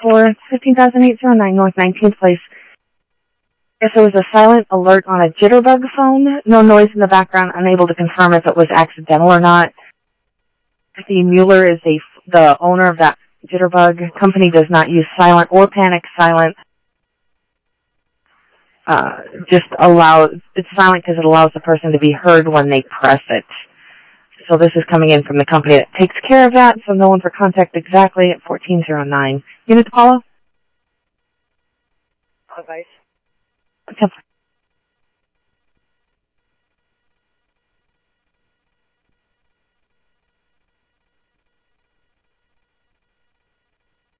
for 15,809 North 19th Place. If there was a silent alert on a Jitterbug phone, no noise in the background, unable to confirm if it was accidental or not. The Mueller is the owner of that Jitterbug. Company does not use silent or panic silent. It's silent because it allows the person to be heard when they press it. So this is coming in from the company that takes care of that, so no one for contact exactly at 1409. Unit Apollo? Device. Okay.